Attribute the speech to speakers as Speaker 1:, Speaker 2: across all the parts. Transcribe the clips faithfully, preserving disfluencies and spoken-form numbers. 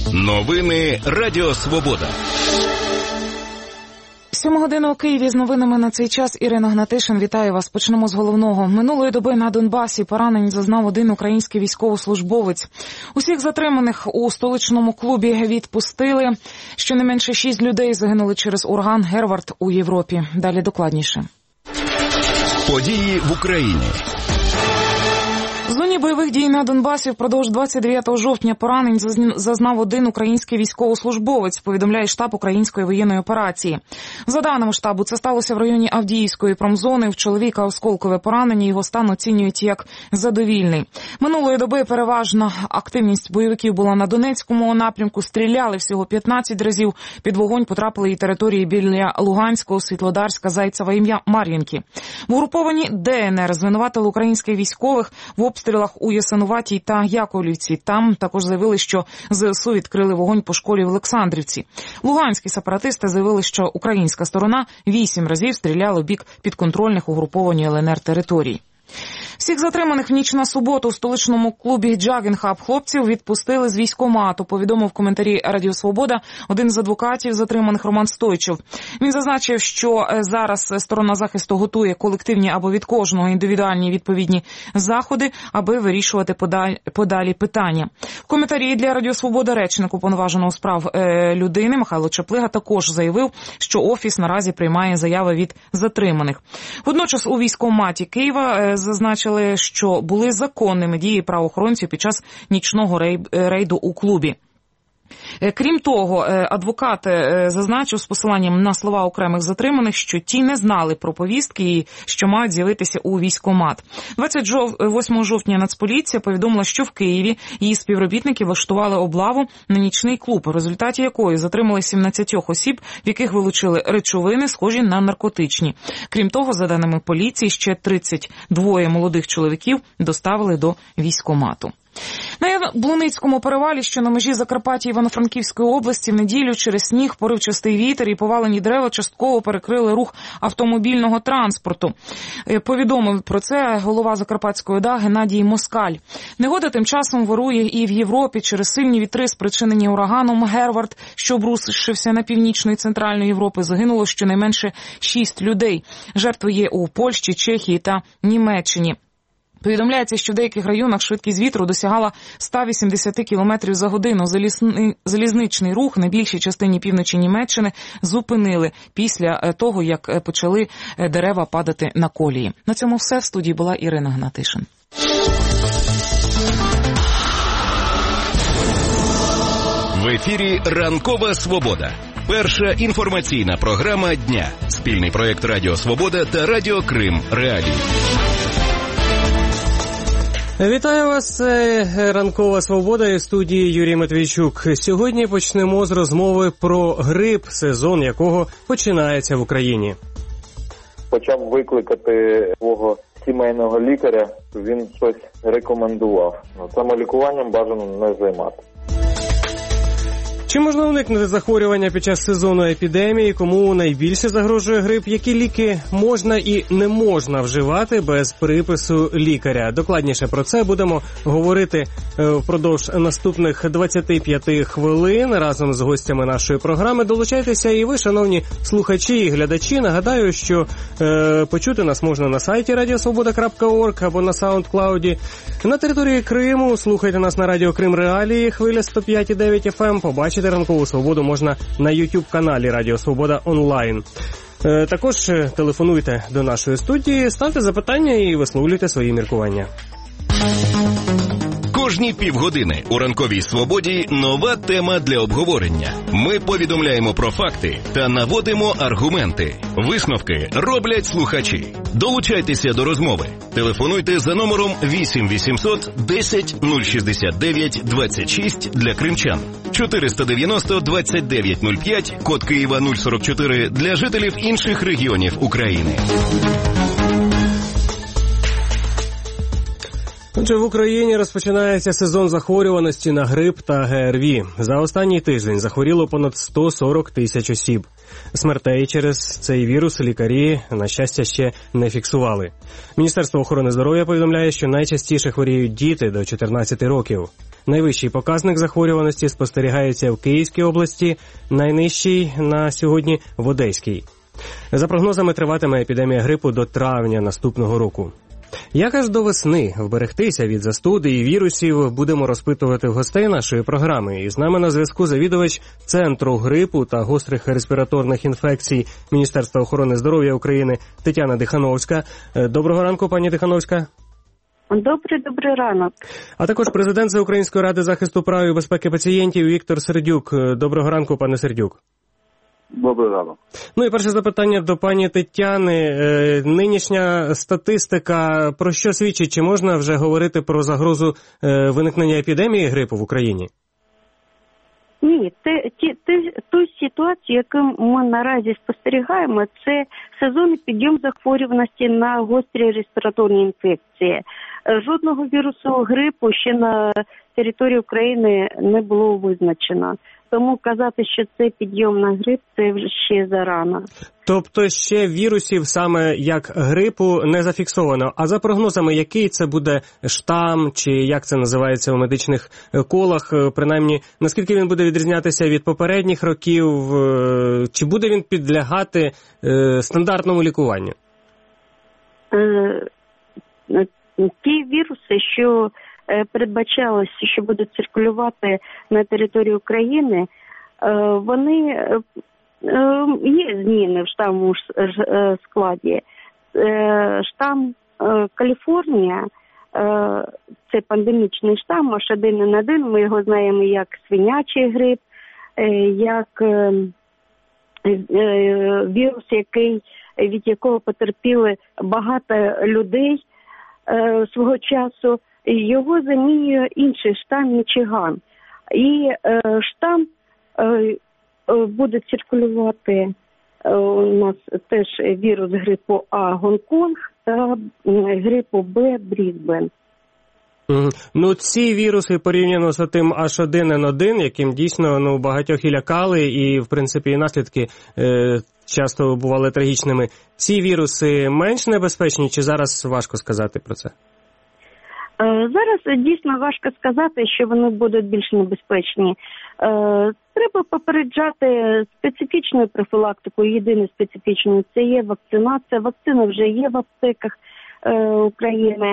Speaker 1: Новини Радіо Свобода.
Speaker 2: Сьома година у Києві з новинами на цей час. Ірина Гнатишин, вітаю вас. Почнемо з головного. Минулої доби на Донбасі поранень зазнав один український військовослужбовець. Усіх затриманих у столичному клубі відпустили. Щонайменше шість людей загинули через ураган Гервард у Європі. Далі докладніше.
Speaker 1: Події в Україні.
Speaker 2: В зоні бойових дій на Донбасі впродовж двадцять дев'ятого жовтня поранень зазнав один український військовослужбовець, повідомляє штаб української воєнної операції. За даними штабу, це сталося в районі Авдіївської промзони. В чоловіка осколкове поранення, його стан оцінюють як задовільний. Минулої доби переважна активність бойовиків була на Донецькому напрямку. Стріляли всього п'ятнадцять разів. Під вогонь потрапили і території біля Луганського, Світлодарська, Зайцева і Мар'їнки. В угруповані ДНР звинуватили українських військових в обстрілах у Ясинуватій та Яковлівці. Там також заявили, що ЗСУ відкрили вогонь по школі в Олександрівці. Луганські сепаратисти заявили, що українська сторона вісім разів стріляла в бік підконтрольних угрупованій ЛНР територій. Всіх затриманих в ніч на суботу у столичному клубі «Джаггінг-хаб» хлопців відпустили з військкомату, повідомив в коментарі Радіо Свобода один з адвокатів затриманих Роман Стойчев. Він зазначив, що зараз сторона захисту готує колективні або від кожного індивідуальні відповідні заходи, аби вирішувати подалі, подалі питання. В коментарі для Радіо Свобода речник уповноваженого справ е, людини Михайло Чаплига також заявив, що Офіс наразі приймає заяви від затриманих. Водночас у військкоматі Києва е, зазначили, що були законними дії правоохоронців під час нічного рейду у клубі. Крім того, адвокат зазначив з посиланням на слова окремих затриманих, що ті не знали про повістки і що мають з'явитися у військкомат. двадцять восьмого жовтня Нацполіція повідомила, що в Києві її співробітники влаштували облаву на нічний клуб, в результаті якої затримали сімнадцять осіб, в яких вилучили речовини, схожі на наркотичні. Крім того, за даними поліції, ще тридцять два молодих чоловіків доставили до військкомату. На Яблуницькому перевалі, що на межі Закарпаття і Івано-Франківської області, в неділю через сніг, поривчастий вітер і повалені дерева частково перекрили рух автомобільного транспорту. Повідомив про це голова Закарпатської ОДА Геннадій Москаль. Негода тим часом вирує і в Європі через сильні вітри, спричинені ураганом Гервард, що обрушився на північну і центральну Європу. Загинуло щонайменше шість людей. Жертви є у Польщі, Чехії та Німеччині. Повідомляється, що в деяких районах швидкість вітру досягала сто вісімдесят кілометрів за годину. Залізничний рух на більшій частині півночі Німеччини зупинили після того, як почали дерева падати на колії. На цьому все. В студії була Ірина Гнатишин.
Speaker 1: В ефірі «Ранкова Свобода». Перша інформаційна програма дня. Спільний проєкт Радіо Свобода та Радіо Крим Реалії.
Speaker 3: Вітаю вас, це «Ранкова Свобода» і в студії Юрій Матвійчук. Сьогодні почнемо з розмови про грип, сезон якого починається в Україні.
Speaker 4: Почав викликати свого сімейного лікаря, він щось рекомендував. Самолікуванням бажано не займатися.
Speaker 3: Чи можна уникнути захворювання під час сезону епідемії? Кому найбільше загрожує грип? Які ліки можна і не можна вживати без припису лікаря? Докладніше про це будемо говорити впродовж наступних двадцяти п'яти хвилин разом з гостями нашої програми. Долучайтеся і ви, шановні слухачі і глядачі. Нагадаю, що е, почути нас можна на сайті радіосвобода крапка орг або на SoundCloud. На території Криму слухайте нас на Радіо Крим Реалії, хвиля сто п'ять і дев'ять еф ем. Побачите «Ранкову Свободу» можна на YouTube-каналі Радіо Свобода онлайн. Е, також телефонуйте до нашої студії, ставте запитання і висловлюйте свої міркування.
Speaker 1: Кожні півгодини у «Ранковій Свободі» нова тема для обговорення. Ми повідомляємо про факти та наводимо аргументи. Висновки роблять слухачі. Долучайтеся до розмови. Телефонуйте за номером вісім вісімсот десять нуль шістдесят дев'ять двадцять шість для кримчан, чотириста дев'яносто двадцять дев'ять нуль п'ять, код Києва нуль сорок чотири для жителів інших регіонів України.
Speaker 3: Отже, в Україні розпочинається сезон захворюваності на грип та ГРВІ. За останній тиждень захворіло понад сто сорок тисяч осіб. Смертей через цей вірус лікарі, на щастя, ще не фіксували. Міністерство охорони здоров'я повідомляє, що найчастіше хворіють діти до чотирнадцяти років. Найвищий показник захворюваності спостерігається в Київській області, найнижчий на сьогодні в Одеській. За прогнозами, триватиме епідемія грипу до травня наступного року. Як аж до весни вберегтися від застуди і вірусів, будемо розпитувати в гостей нашої програми. І з нами на зв'язку завідувач Центру грипу та гострих респіраторних інфекцій Міністерства охорони здоров'я України Тетяна Дихановська. Доброго ранку, пані Дихановська.
Speaker 5: Добрий, добрий ранок.
Speaker 3: А також президент Всеукраїнської ради захисту прав і безпеки пацієнтів Віктор Сердюк. Доброго ранку, пане Сердюк.
Speaker 6: Добрий ранок.
Speaker 3: Ну і перше запитання до пані Тетяни. Е, нинішня статистика про що свідчить? Чи можна вже говорити про загрозу е, виникнення епідемії грипу в Україні?
Speaker 5: Ні, те, ті, те, ту ситуацію, яку ми наразі спостерігаємо, це сезонний підйом захворюваності на гострі респіраторні інфекції. Жодного вірусу грипу ще на території України не було визначено. Тому казати, що це підйом на грип, це вже ще зарано.
Speaker 3: Тобто ще вірусів саме як грипу не зафіксовано. А за прогнозами, який це буде штам, чи як це називається у медичних колах, принаймні, наскільки він буде відрізнятися від попередніх років, чи буде він підлягати стандартному лікуванню?
Speaker 5: Ті віруси, що передбачалося, що будуть циркулювати на території України, вони є зміни в штамовому складі. Штам Каліфорнія, це пандемічний штам, аш один ен один, ми його знаємо як свинячий грип, як вірус, який, від якого потерпіли багато людей свого часу. Його замінює інший штам Мічиган. І е, штам е, буде циркулювати е, у нас теж вірус грипу А Гонконг та грипу Б Брісбен.
Speaker 3: Mm. Ну, ці віруси порівняно з тим аш один ен один, яким дійсно ну, багатьох і лякали, і, в принципі, і наслідки е, часто бували трагічними. Ці віруси менш небезпечні, чи зараз важко сказати про це?
Speaker 5: Зараз дійсно важко сказати, що вони будуть більш небезпечні. Треба попереджати специфічною профілактикою, єдиною специфічною – це є вакцинація. Вакцина вже є в аптеках України.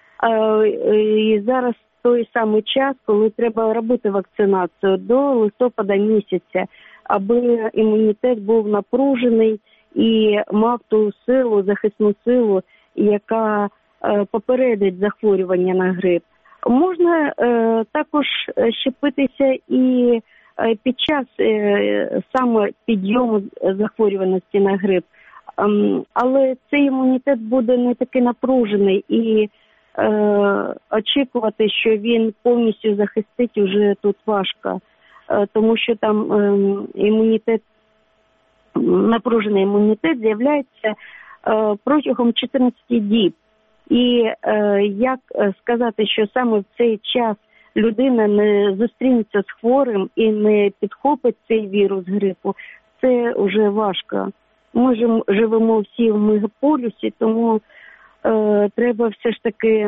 Speaker 5: І зараз той самий час, коли треба робити вакцинацію до листопада місяця, аби імунітет був напружений і мав ту силу, захисну силу, яка попередить захворювання на грип. Можна е, також щепитися і е, під час е, саме підйому захворюваності на грип. Е, але цей імунітет буде не такий напружений і е, очікувати, що він повністю захистить, вже тут важко. Е, тому що там е, імунітет, напружений імунітет з'являється е, протягом чотирнадцяти діб. І е, як сказати, що саме в цей час людина не зустрінеться з хворим і не підхопить цей вірус грипу, це вже важко. Ми ж живемо всі в мегаполісі, тому е, треба все ж таки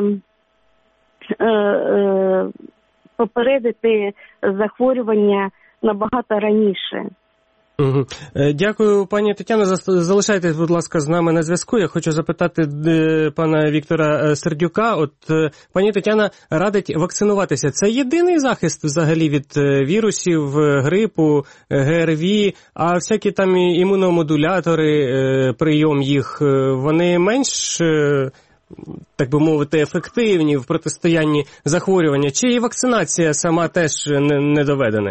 Speaker 5: е, е, попередити захворювання набагато раніше.
Speaker 3: Угу. Дякую, пані Тетяно. Залишайтесь, будь ласка, з нами на зв'язку. Я хочу запитати пана Віктора Сердюка. От пані Тетяна радить вакцинуватися. Це єдиний захист взагалі від вірусів, грипу, ГРВІ, а всякі там імуномодулятори, прийом їх, вони менш, так би мовити, ефективні в протистоянні захворювання? Чи і вакцинація сама теж не, не доведена?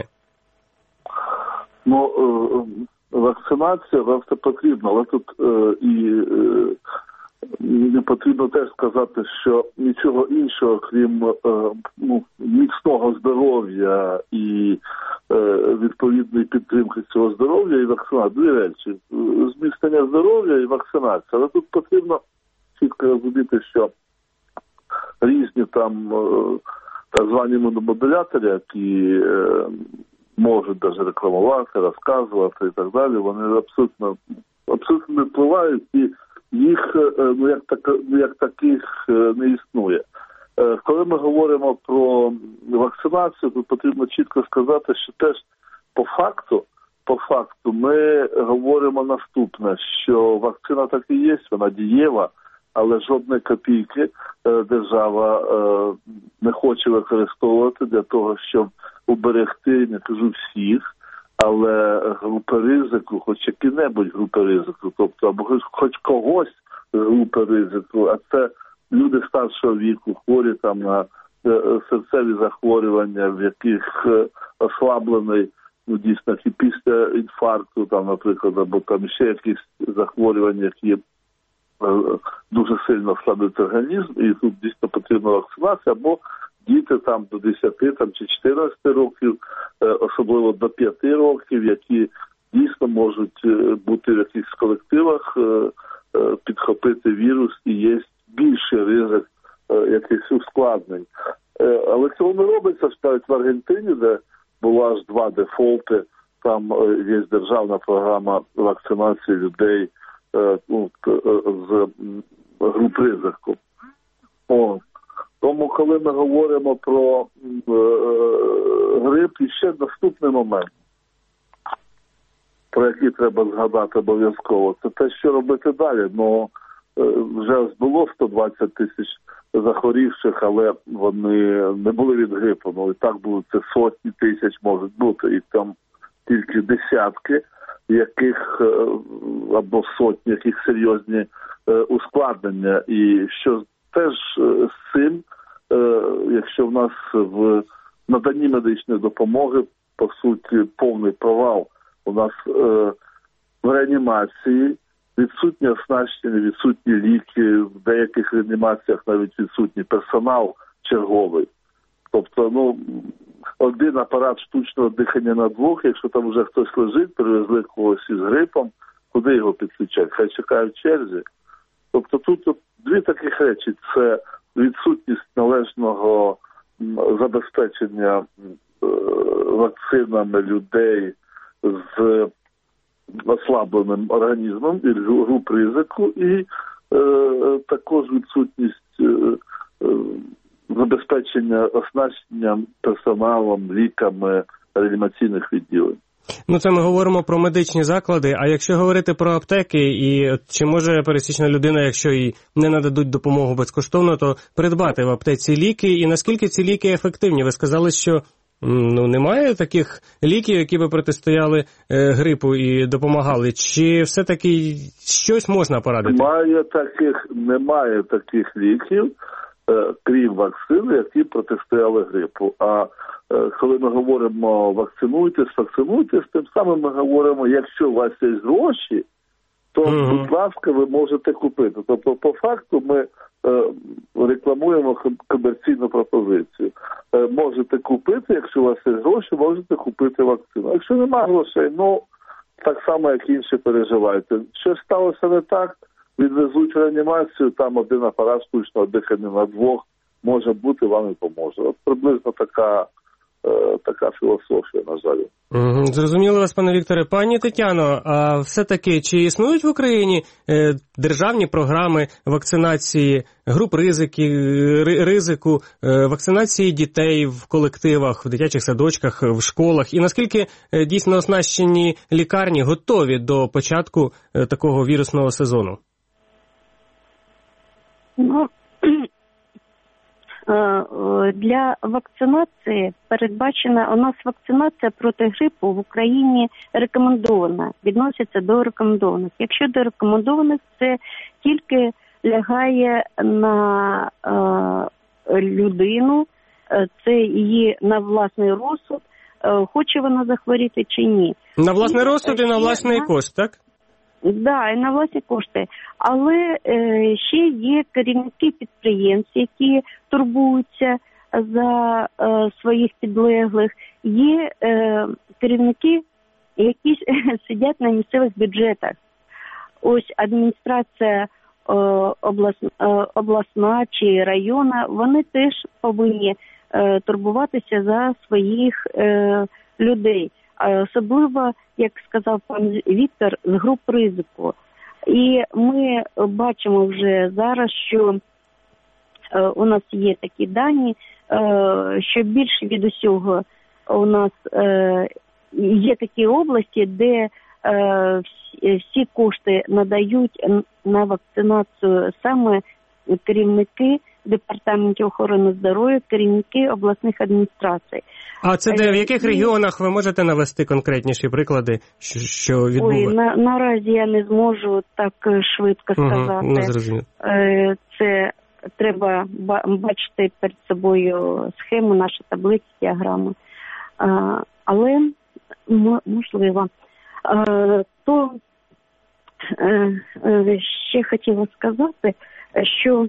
Speaker 6: Ну, вакцинація завжди потрібна, але тут е, і е, не потрібно теж сказати, що нічого іншого, крім е, ну, міцного здоров'я і е, відповідної підтримки цього здоров'я і вакцинації. Дві речі. Зміцнення здоров'я і вакцинація. Але тут потрібно чітко розуміти, що різні там так звані модулятори, які можуть навіть рекламувати, розказувати і так далі, вони абсолютно, абсолютно не впливають, і їх ну, як, так, як таких не існує. Коли ми говоримо про вакцинацію, то потрібно чітко сказати, що теж по факту, по факту ми говоримо наступне, що вакцина так і є, вона дієва, але жодної копійки держава не хоче використовувати для того, щоб уберегти, не кажу всіх, але групи ризику, хоч які-небудь групи ризику, тобто або хоч когось з групи ризику, а це люди старшого віку, хворі там на серцеві захворювання, в яких ослаблений, ну дійсно, і після інфаркту, там, наприклад, або там ще якісь захворювання, які дуже сильно ослаблюють організм, і тут дійсно потрібна вакцинація, або діти там до десяти там, чи чотирнадцяти років, особливо до п'яти років, які дійсно можуть бути в якихось колективах, підхопити вірус, і є більший ризик якихось ускладнень. Але цього не робиться, навіть в Аргентині, де було аж два дефолти, там є державна програма вакцинації людей ну, з груп ризику. О. Тому, коли ми говоримо про е, грип, і ще наступний момент, про який треба згадати обов'язково, це те, що робити далі. Ну, е, вже було сто двадцять тисяч захворівших, але вони не були від грипу. Ну, і так було, це сотні тисяч можуть бути, і там тільки десятки, яких, е, або сотні, яких серйозні е, ускладнення. І що теж е, з цим, е, якщо в нас в наданні медичної допомоги, по суті, повний провал, у нас е, в реанімації відсутні оснащення, відсутні ліки, в деяких реанімаціях навіть відсутній персонал черговий. Тобто, ну, один апарат штучного дихання на двох, якщо там вже хтось лежить, привезли когось із грипом, куди його підключать? Хай чекають в черзі. Тобто тут от дві таких речі. Це відсутність належного забезпечення е, вакцинами людей з ослабленим організмом і груп ризику, і е, також відсутність е, е, забезпечення оснащенням персоналом, ліками реанімаційних відділень.
Speaker 3: Ну, це ми говоримо про медичні заклади, а якщо говорити про аптеки, і чи може пересічна людина, якщо їй не нададуть допомогу безкоштовно, то придбати в аптеці ліки, і наскільки ці ліки ефективні? Ви сказали, що ну, немає таких ліків, які би протистояли е, грипу і допомагали, чи все-таки щось можна порадити?
Speaker 6: Немає таких, немає таких ліків, е, крім вакцини, які протистояли грипу. А коли ми говоримо вакцинуйтесь, вакцинуйтесь, тим самим ми говоримо, якщо у вас є гроші, то, mm-hmm. будь ласка, ви можете купити. Тобто, по факту, ми е, рекламуємо комерційну пропозицію. Е, можете купити, якщо у вас є гроші, можете купити вакцину. Якщо немає грошей, ну, так само, як інші переживайте. Що сталося не так, відвезуть в реанімацію, там один апарат штучного дихання на двох, може бути, вам і поможе. От приблизно така така філософія, на жаль.
Speaker 3: Угу. Зрозуміло вас, пане Вікторе. Пані Тетяно, а все-таки, чи існують в Україні е, державні програми вакцинації груп ризики, ризику, е, вакцинації дітей в колективах, в дитячих садочках, в школах? І наскільки е, дійсно оснащені лікарні готові до початку е, такого вірусного сезону?
Speaker 5: Ну, для вакцинації передбачена, у нас вакцинація проти грипу в Україні рекомендована, відноситься до рекомендованих. Якщо до рекомендованих, це тільки лягає на е, людину, це її на власний розсуд, е, хоче вона захворіти чи ні.
Speaker 3: На власний розсуд і на власний кошт, так?
Speaker 5: Так, да, і на власні кошти. Але е, ще є керівники підприємств, які турбуються за е, своїх підлеглих. Є е, керівники, які сидять на місцевих бюджетах. Ось адміністрація обласна, обласна чи районна, вони теж повинні турбуватися за своїх людей. Особливо, як сказав пан Віктор, з груп ризику. І ми бачимо вже зараз, що у нас є такі дані, що більше від усього у нас є такі області, де всі кошти надають на вакцинацію саме керівники департаментів охорони здоров'я, керівники обласних адміністрацій.
Speaker 3: А це де, в яких регіонах ви можете навести конкретніші приклади, що, що відбувається?
Speaker 5: Ой, на, наразі я не зможу так швидко сказати.
Speaker 3: Угу, зрозуміло.
Speaker 5: Це треба бачити перед собою схему, наші таблиці, діаграми. Але можливо. То ще хотіла сказати, що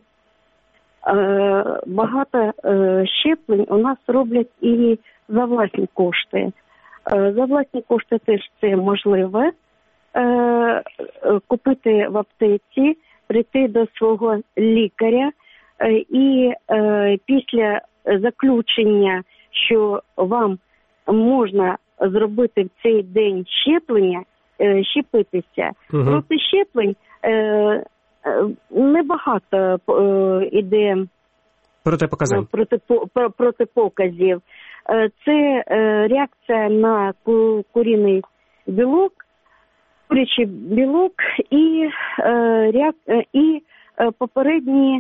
Speaker 5: багато щеплень у нас роблять і за власні кошти. За власні кошти теж це можливо. Купити в аптеці, прийти до свого лікаря і після заключення, що вам можна зробити в цей день щеплення, щепитися. Угу. Проти щеплень небагато іде
Speaker 3: протипоказань.
Speaker 5: Протипоказів. Це реакція на куріний білок, курячий білок і, і попередні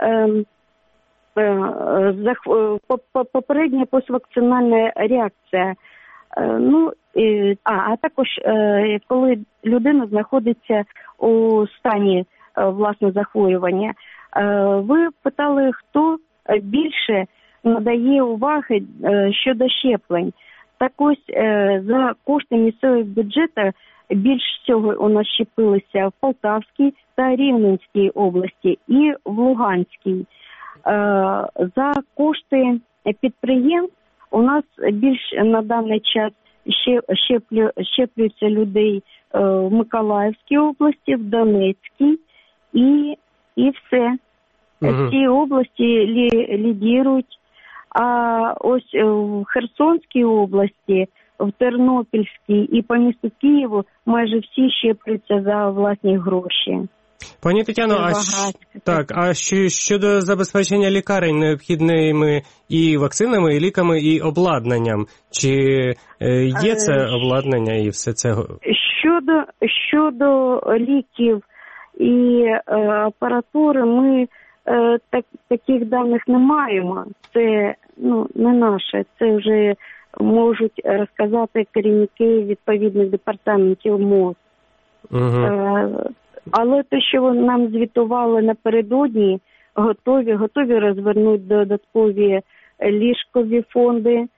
Speaker 5: попередня поствакцинальна реакція. Ну, а, а також, коли людина знаходиться у стані власне захворювання. Ви питали, хто більше надає уваги щодо щеплень. Так ось за кошти місцевого бюджету більш всього у нас щепилися в Полтавській та Рівненській області і в Луганській. За кошти підприємств у нас більш на даний час щеплю, щеплюються людей в Миколаївській області, в Донецькій і, і все. Угу. Ці області лі, лідірують. А ось в Херсонській області, в Тернопільській і по місту Києву майже всі щеплюються за власні гроші.
Speaker 3: Пані Тетяно, а, так, а що, щодо забезпечення лікарень необхідними і вакцинами, і ліками, і обладнанням? Чи е, є це обладнання і все це?
Speaker 5: Щодо, щодо ліків і е, апаратури, ми е, так, таких даних не маємо. Це ну, не наше, це вже можуть розказати керівники відповідних департаментів МОЗ. Угу. Е, Але те, що нам звітували напередодні, готові, готові розвернути додаткові ліжкові фонди е,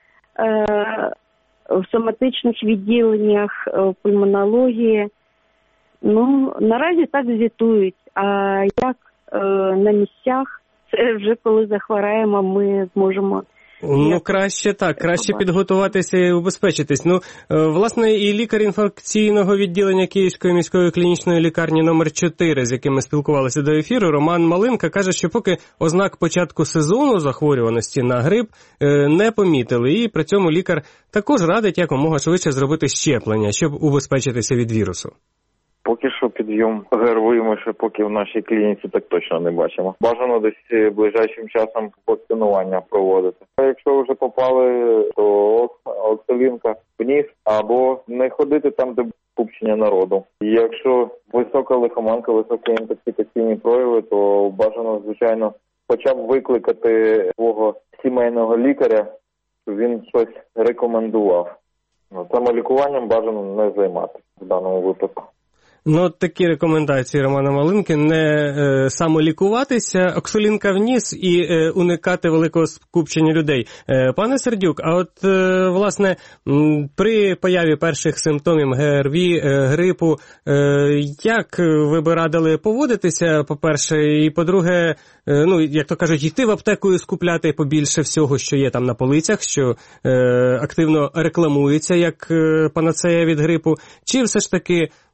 Speaker 5: в соматичних відділеннях, в пульмонології. Ну, наразі так звітують. А як е, на місцях, це вже коли захвораємо, ми зможемо...
Speaker 3: Ну, краще так, краще підготуватися і убезпечитись. Ну, власне, і лікар інфекційного відділення Київської міської клінічної лікарні номер чотири, з яким ми спілкувалися до ефіру, Роман Малинка, каже, що поки ознак початку сезону захворюваності на грип не помітили. І при цьому лікар також радить якомога швидше зробити щеплення, щоб убезпечитися від вірусу.
Speaker 4: Поки що підйом ГРВІ ми ще поки в нашій клініці так точно не бачимо. Бажано десь ближайшим часом вакцинування проводити. А якщо вже попали, то Оксолінка вниз або не ходити там, де скупчення народу. І якщо висока лихоманка, високі інтоксикаційні прояви, то бажано, звичайно, хоча б викликати свого сімейного лікаря, щоб він щось рекомендував. Самолікуванням бажано не займатися в даному випадку.
Speaker 3: Ну, такі рекомендації Романа Малинки: не е, самолікуватися, оксолінка в ніс і е, уникати великого скупчення людей. Е, пане Сердюк, а от, е, власне, м, при появі перших симптомів ГРВІ, е, грипу, е, як ви би радили поводитися, по-перше, і, по-друге, е, ну, як то кажуть, йти в аптеку і скупляти побільше всього, що є там на полицях, що е, активно рекламується як е, панацея від грипу, чи все ж таки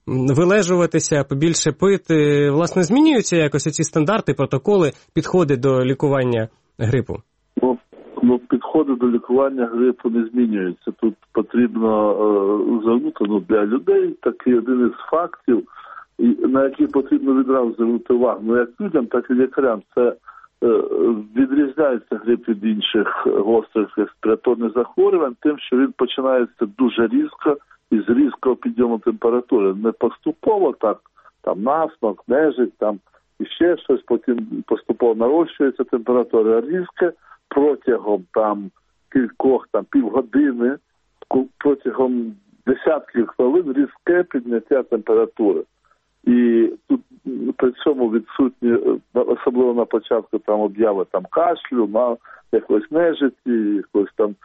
Speaker 3: вилежуватися, побільше пити. Власне, змінюються якось ці стандарти, протоколи, підходи до лікування грипу?
Speaker 6: Ну, ну підходи до лікування грипу не змінюються. Тут потрібно е, звернути ну, для людей такий один із фактів, і, на який потрібно відразу звернути увагу. Ну, як людям, так і лікарям. Це е, відрізняється грип від інших гострих респіраторних захворювань тим, що він починається дуже різко і з різкого підйому температури. Не поступово так, там насморк, нежить, там і ще щось, потім поступово нарощується температура, а різке протягом там кількох, там півгодини, протягом десятків хвилин різке підняття температури. І тут при цьому відсутні, особливо на початку там об'яви там кашлю, на якось нежиті, якось там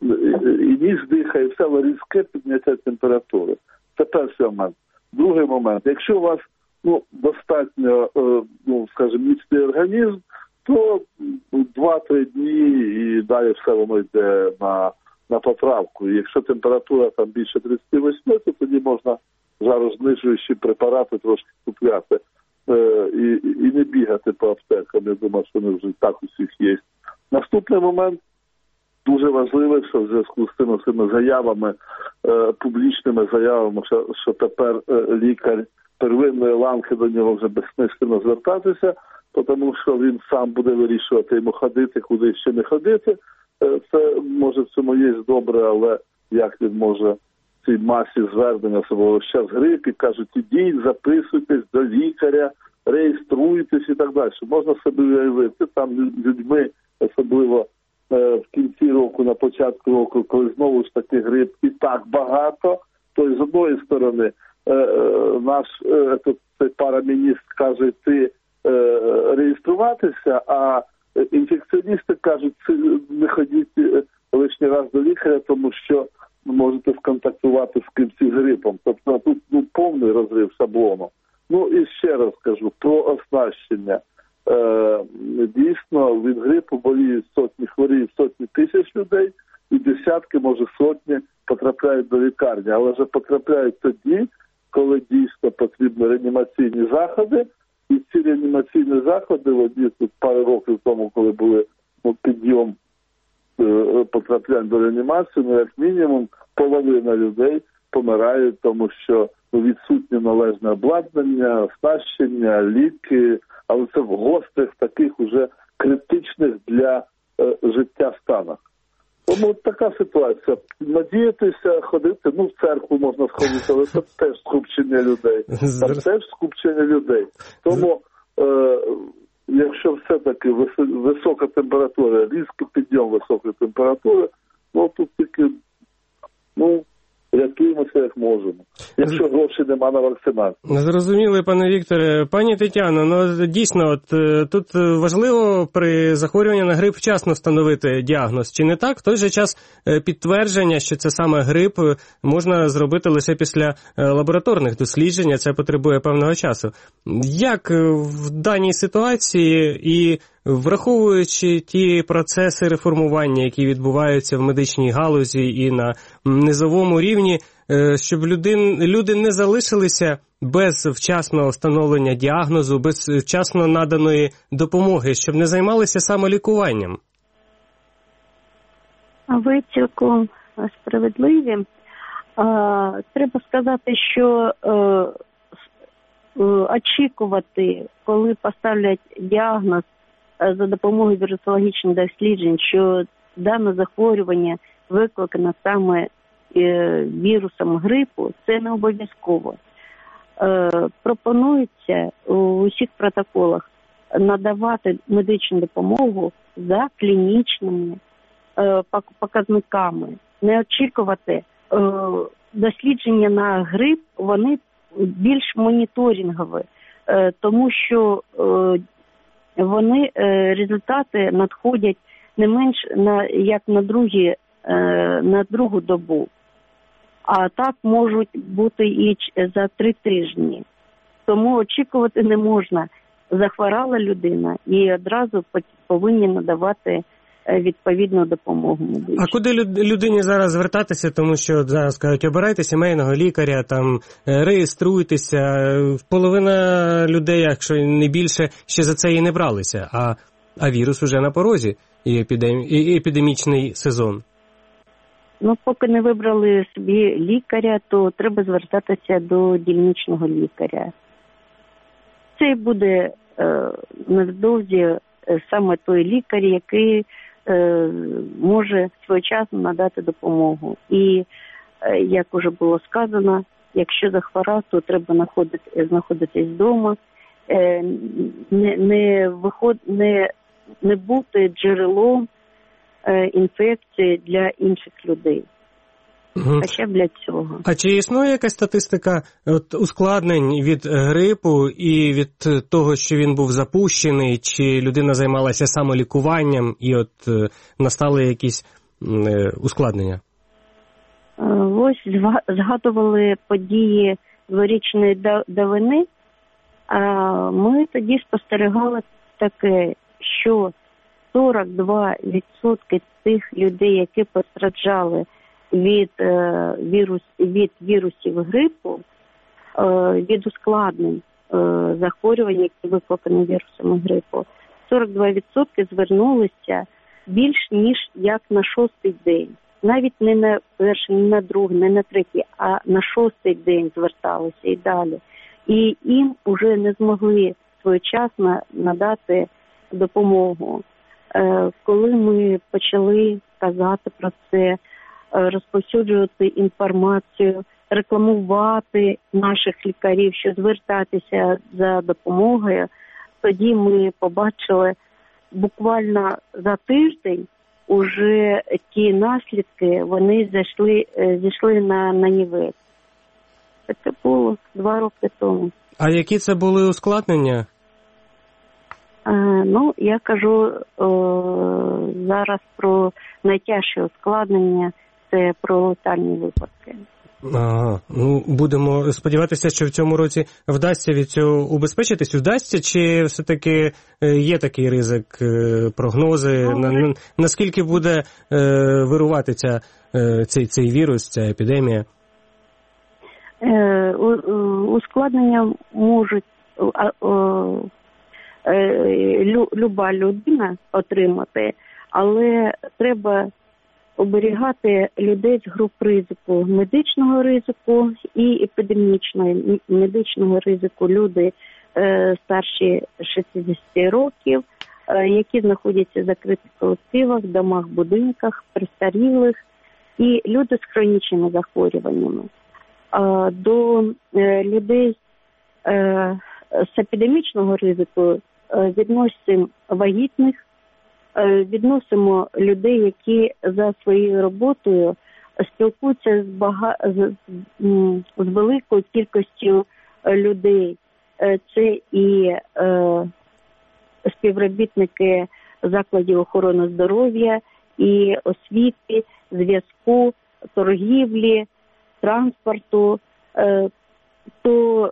Speaker 6: і ніс дихає, все, але різке підняття температури. Це перший момент. Другий момент. Якщо у вас ну, достатньо, ну, скажімо, міцний організм, то два-три дні і далі все воно йде на, на поправку. І якщо температура там більше тридцять вісім, то тоді можна жарознижуючі препарати трошки купляти е, і, і не бігати по аптекам. Я думаю, що вони вже так усіх є. Наступний момент дуже важливий, що в зв'язку з тими, цими заявами, е, публічними заявами, що, що тепер е, лікар первинної ланки до нього вже безсмислено звертатися, тому що він сам буде вирішувати йому ходити, куди ще не ходити. Е, це може в цьому є добре, але як він може цій масі звернень, особливо зараз грип, і кажуть, ідіть, записуйтесь до лікаря, реєструйтесь і так далі. Можна собі уявити, там людьми, особливо е, в кінці року, на початку року, коли знову ж таки грип і так багато, то з одної сторони е, е, наш е, цей параміністр каже йти е, реєструватися, а інфекціоністи кажуть, не ходіть лишній раз до лікаря, тому що можете сконтактувати з кимось грипом. Тобто тут ну, повний розрив шаблону. Ну і ще раз кажу про оснащення. Е, дійсно, від грипу боліють сотні, хворіють сотні тисяч людей, і десятки, може сотні потрапляють до лікарні. Але вже потрапляють тоді, коли дійсно потрібні реанімаційні заходи. І ці реанімаційні заходи, одні тут пару років тому, коли були ну, підйом потраплянь до реанімації, ну, як мінімум, половина людей помирають, тому що відсутнє належне обладнання, оснащення, ліки, але це в гострих, таких уже критичних для е, життя станах. Тому така ситуація. Надіятися, ходити, ну, в церкву можна сходити, але це теж скупчення людей. Там теж скупчення людей. Тому е, якщо все-таки висока температура, різкий підйом високої температури, ну тут тільки, ну, рятуємося як можемо. Якщо грошей нема на вакцинацію.
Speaker 3: Зрозуміли, пане Вікторе. Пані Тетяно, ну дійсно, от тут важливо при захворюванні на грип вчасно встановити діагноз. Чи не так? В той же час підтвердження, що це саме грип, можна зробити лише після лабораторних досліджень, це потребує певного часу. Як в даній ситуації і враховуючи ті процеси реформування, які відбуваються в медичній галузі і на низовому рівні, щоб люди, люди не залишилися без вчасного встановлення діагнозу, без вчасно наданої допомоги, щоб не займалися самолікуванням?
Speaker 5: Ви цілком справедливі. Треба сказати, що очікувати, коли поставлять діагноз за допомогою вірусологічних досліджень, що дане захворювання викликане саме вірусом грипу, це не обов'язково. Пропонується у усіх протоколах надавати медичну допомогу за клінічними показниками. Не очікувати. Дослідження на грип, вони більш моніторингові, тому що вони, результати надходять не менш на, як на, другі, на другу добу. А так можуть бути і за три тижні. Тому очікувати не можна. Захворала людина і одразу повинні надавати відповідну допомогу медичну.
Speaker 3: А куди людині зараз звертатися? Тому що зараз кажуть, обирайте сімейного лікаря, там реєструйтеся. Половина людей, якщо не більше, ще за це і не бралися. А, а вірус уже на порозі і, епідем... і епідемічний сезон.
Speaker 5: Ну, поки не вибрали собі лікаря, то треба звертатися до дільничного лікаря. Це буде е, невдовзі е, саме той лікар, який е, може своєчасно надати допомогу. І, е, як вже було сказано, якщо захворав, то треба знаходити, знаходитись вдома, е, не, не, виход, не, не бути джерелом інфекції для інших людей.
Speaker 3: Угу.
Speaker 5: Хоча б для цього.
Speaker 3: А чи існує якась статистика от, ускладнень від грипу і від того, що він був запущений, чи людина займалася самолікуванням і от е, настали якісь е, ускладнення?
Speaker 5: Ось згадували події дворічної давини, а ми тоді спостерігали таке, що сорок два відсотки тих людей, які постраждали від, е, вірус, від вірусів грипу, е, від ускладнень е, захворювань, які викликані вірусами грипу, сорок два відсотки звернулися більш ніж як на шостий день. Навіть не на перший, не на другий, не на третій, а на шостий день зверталися і далі. І їм вже не змогли своєчасно надати допомогу. Коли ми почали казати про це, розповсюджувати інформацію, рекламувати наших лікарів, що звертатися за допомогою, тоді ми побачили буквально за тиждень уже ті наслідки, вони зайшли, зійшли на, на нівець. Це було два роки тому.
Speaker 3: А які це були ускладнення?
Speaker 5: Е, ну, я кажу о, зараз про найтяжчі ускладнення, це про летальні випадки.
Speaker 3: Ага, ну будемо сподіватися, що в цьому році вдасться від цього убезпечитись. Вдасться, чи все-таки є такий ризик, прогнози,
Speaker 5: ну,
Speaker 3: на, наскільки буде е, вирувати ця, е, цей, цей вірус, ця епідемія?
Speaker 5: Е, у, ускладнення можуть е, е, лю, люба людина отримати, але треба оберігати людей з груп ризику, медичного ризику і епідемічного медичного ризику. Люди е, старші шістдесят років, е, які знаходяться в закритих колективах, домах, будинках, престарілих і люди з хронічними захворюваннями. Е, до е, людей е, з епідемічного ризику е, відносимо вагітних, відносимо людей, які за своєю роботою спілкуються з, бага... з... з великою кількістю людей. Це і е... співробітники закладів охорони здоров'я, і освіти, зв'язку, торгівлі, транспорту. Е... То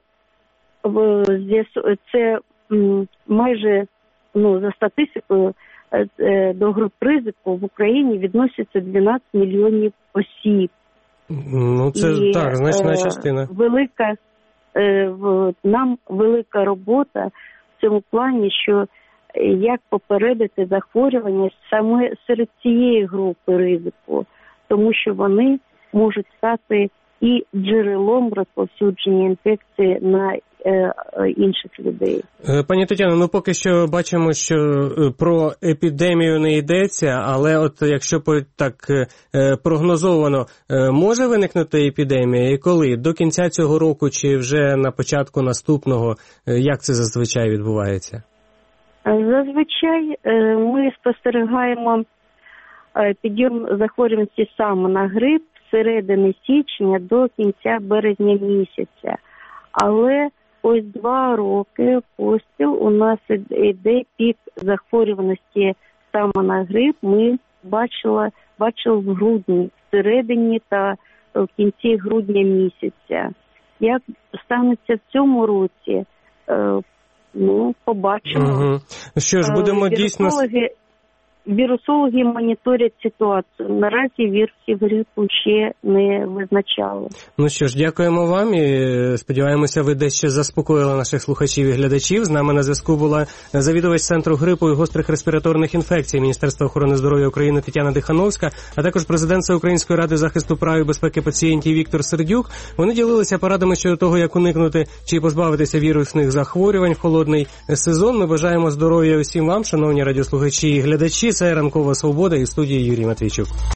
Speaker 5: це майже, ну, за статистикою, до груп ризику в Україні відноситься дванадцять мільйонів осіб.
Speaker 3: Ну, це і, так, значна частина.
Speaker 5: Велика, нам велика робота в цьому плані, що як попередити захворювання саме серед цієї групи ризику, тому що вони можуть стати і джерелом розповсюдження інфекції на е, інших людей.
Speaker 3: Пані Тетяно, ну поки що бачимо, що про епідемію не йдеться, але от якщо так прогнозовано, може виникнути епідемія і коли? До кінця цього року чи вже на початку наступного? Як це зазвичай відбувається?
Speaker 5: Зазвичай ми спостерігаємо підйом захворюваності саме на грип з середини січня до кінця березня місяця. Але ось два роки поспіль у нас йде пік захворюваності саме на грип. Ми бачили, бачили в грудні, в середині та в кінці грудня місяця. Як станеться в цьому році, ну, побачимо.
Speaker 3: Угу. Що ж, будемо дійсно...
Speaker 5: вірусологи моніторять ситуацію. Наразі вірусів грипу ще не визначали.
Speaker 3: Ну що ж, дякуємо вам і сподіваємося, ви дещо заспокоїли наших слухачів і глядачів. З нами на зв'язку була завідувач Центру грипу і гострих респіраторних інфекцій Міністерства охорони здоров'я України Тетяна Дихановська, а також президент Всеукраїнської ради захисту прав і безпеки пацієнтів Віктор Сердюк. Вони ділилися порадами щодо того, як уникнути чи позбавитися вірусних захворювань в холодний сезон. Ми бажаємо здоров'я усім вам, шановні радіослухачі і глядачі. Це «Ранкова свобода» і студії Юрій Матвійчук.